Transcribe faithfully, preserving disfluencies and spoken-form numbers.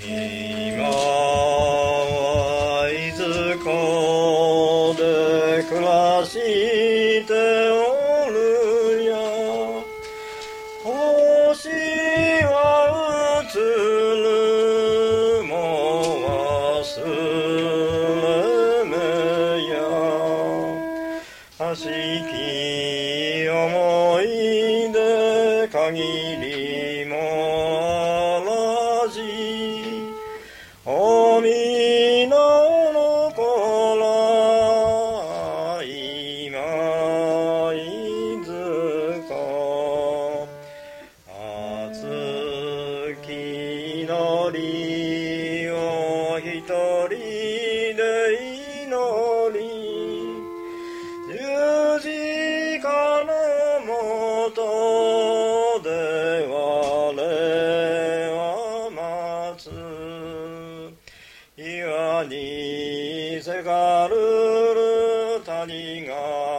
今はいずこで暮らしておるや。星は映るも忘れめや。悪しき思い出限りもあらじ。おみなのこら今いずこ。熱き祈りを一人で祈り。十字架のもとで我は待つ。岩にせがるる谷が